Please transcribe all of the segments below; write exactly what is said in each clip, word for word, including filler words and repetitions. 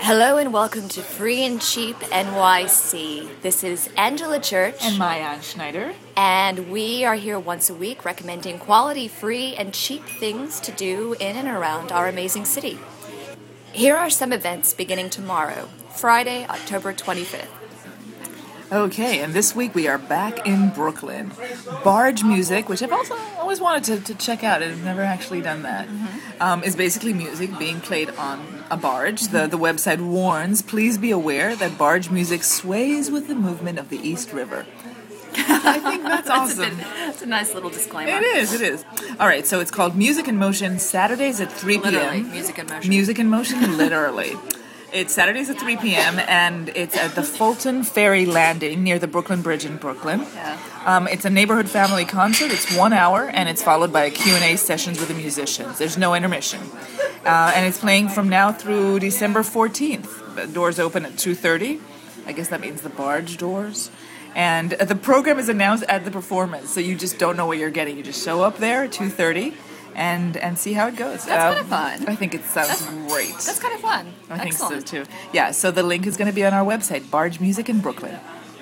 Hello and welcome to Free and Cheap N Y C. This is Angela Church. And Maya Schneider. And we are here once a week recommending quality, free, and cheap things to do in and around our amazing city. Here are some events beginning tomorrow, Friday, October twenty-fifth. Okay, and this week we are back in Brooklyn. Barge Music, which I've also always wanted to, to check out, I've never actually done that, mm-hmm. um, is basically music being played on a barge. Mm-hmm. The, the website warns, please be aware that barge music sways with the movement of the East River. I think that's awesome. That's a, bit, that's a nice little disclaimer. It is, it is. All right, so it's called Music in Motion, Saturdays at three p.m. Literally, Music in Motion. Music in Motion, literally. It's Saturdays at three p.m. and it's at the Fulton Ferry Landing near the Brooklyn Bridge in Brooklyn. Yeah. Um, it's a neighborhood family concert. It's one hour and it's followed by a Q and A sessions with the musicians. There's no intermission. Uh, and it's playing from now through December fourteenth. The doors open at two thirty. I guess that means the barge doors. And the program is announced at the performance, so you just don't know what you're getting. You just show up there at two thirty. And and see how it goes. That's um, kind of fun. I think it sounds that's, great. That's kind of fun. I Excellent. think so too. Yeah, so the link is going to be on our website, Barge Music in Brooklyn.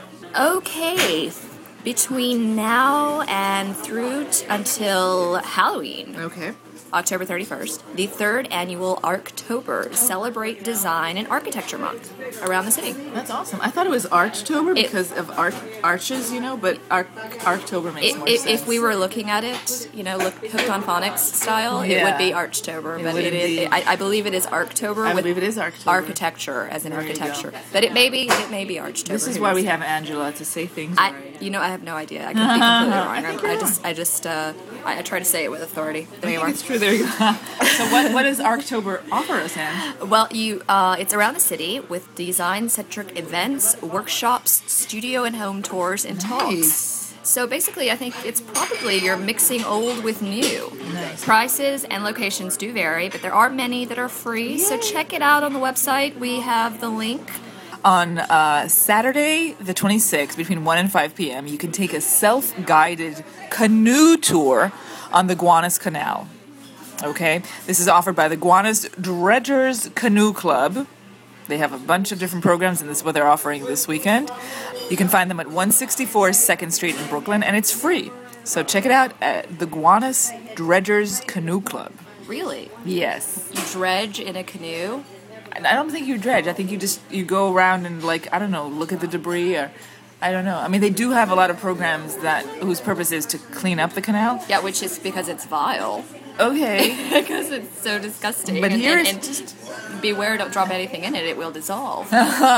Okay, between now and through t- until Halloween, Okay. October thirty-first, the third annual Archtober Celebrate Design and Architecture Month around the city. That's awesome. I thought it was Archtober It- because of arch, arches, you know, but Arch, Archtober makes If, more if, sense. if we were looking at it, you know, look, hooked on phonics style, it Yeah. would be Archtober. It But would it is, indeed. I, I believe it is Archtober I with believe it is Archtober. architecture as in There you architecture. go. But it may be it may be Archtober. This is Who why knows? we have Angela to say things I, right. you know, I have no idea. I could be completely wrong. I think I, you're just, I just, uh, I, I try to say it with authority. There I you think are. it's true. There you go. So what, what does Archtober offer us, Anne? Well, you, uh, it's around the city with design-centric events, workshops, studio and home tours, and talks. Nice. So basically, I think it's probably you're mixing old with new. Nice. Prices and locations do vary, but there are many that are free. So Yay. check it out on the website. We have the link. On uh, Saturday, the twenty-sixth, between one and five p.m., you can take a self-guided canoe tour on the Gowanus Canal. Okay? This is offered by the Gowanus Dredgers Canoe Club. They have a bunch of different programs, and this is what they're offering this weekend. You can find them at one sixty-four second Street in Brooklyn, and it's free. So check it out at the Gowanus Dredgers Canoe Club. Really? Yes. You dredge in a canoe? I don't think you dredge. I think you just you go around and, like, I don't know, look at the debris, or I don't know. I mean, they do have a lot of programs that whose purpose is to clean up the canal. Yeah, which is because it's vile. Okay. Because it's so disgusting. But and, here's- and, and just beware, don't drop anything in it, it will dissolve.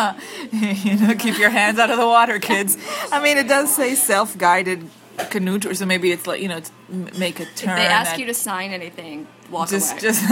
You know, keep your hands out of the water, kids. I mean, it does say self-guided canoe tour, so maybe it's like, you know, it's m- make a turn. If they ask at- you to sign anything, walk just away. just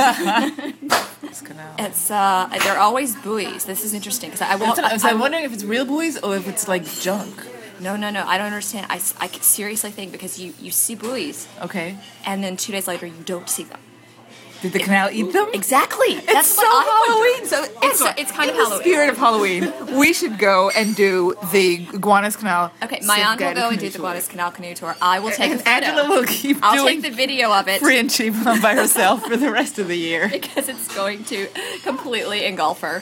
this canal. It's uh, they're always buoys. This is interesting because I won't. That's what I- so I, I'm wondering if it's real buoys or if it's like junk. No, no, no. I don't understand. I, I seriously think because you you see buoys Okay. and then two days later you don't see them. Did the canal eat them? Exactly. It's That's so what I Halloween. So It's- it's kind in of the Halloween. spirit of Halloween, we should go and do the Gowanus Canal. Okay, my aunt will self-guided go and do canoe the tour. Gowanus Canal canoe tour. I will take And a photo. Angela will keep I'll doing take the video of it free and cheap by herself for the rest of the year. because it's going to completely engulf her.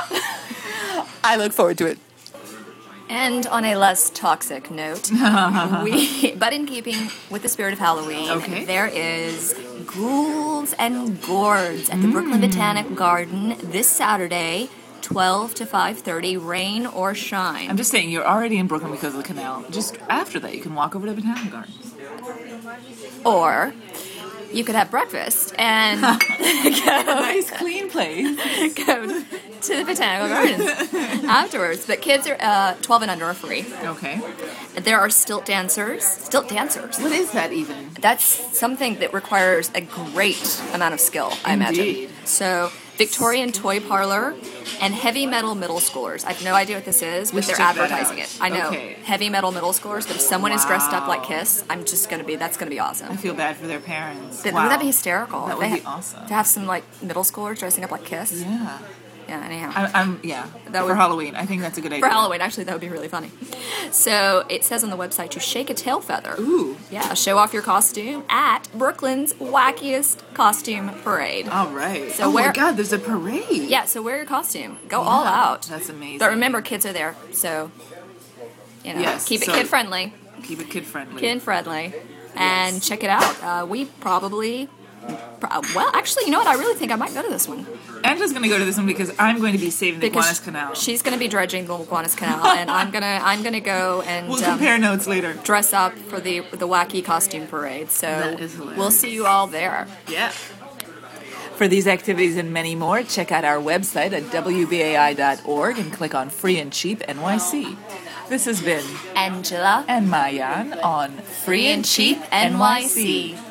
I look forward to it. And on a less toxic note, we, but in keeping with the spirit of Halloween, Okay. there is Ghouls and Gourds at the Brooklyn Botanic Garden this Saturday, twelve to five thirty, rain or shine. I'm just saying, you're already in Brooklyn because of the canal. Just after that, you can walk over to Botanic Gardens. Or you could have breakfast and go, Nice, clean place. go to the Botanical Gardens afterwards. But kids are uh, twelve and under are free. Okay. There are stilt dancers. Stilt dancers. What is that even? That's something that requires a great amount of skill, I Indeed. imagine. So, Victorian Toy Parlor and Heavy Metal Middle Schoolers. I have no idea what this is, We but they're should check that advertising out. it. I know. Okay. Heavy Metal Middle Schoolers, but if someone is dressed up like Wow. Kiss, I'm just going to be, that's going to be awesome. I feel bad for their parents. Th- Wow. Wouldn't that be hysterical? That If would they be ha- awesome. To have some, like, middle schoolers dressing up like Kiss. Yeah. Yeah, anyhow. I, I'm yeah. That for would- Halloween, I think that's a good idea. For Halloween, actually, that would be really funny. So it says on the website to shake a tail feather. Ooh. Yeah, show off your costume at Brooklyn's wackiest costume parade. All right. So oh where- my God, there's a parade. Yeah, so wear your costume. Go all Yeah, out. that's amazing. But remember, kids are there, so you know, Yes, keep it so- kid friendly. Keep it kid friendly. Kid friendly, and Yes. check it out. Uh, we probably, pro- well, actually, you know what? I really think I might go to this one Angela's gonna go to this one because I'm going to be saving the because Gowanus Canal. she's going to be dredging the Gowanus Canal, and I'm gonna I'm gonna go and We'll um, compare notes later. dress up for the the wacky costume parade. So That is hilarious. we'll see you all there. Yeah. For these activities and many more, check out our website at w b a i dot org and click on Free and Cheap N Y C. This has been Angela, and Mayan on Free and Cheap N Y C.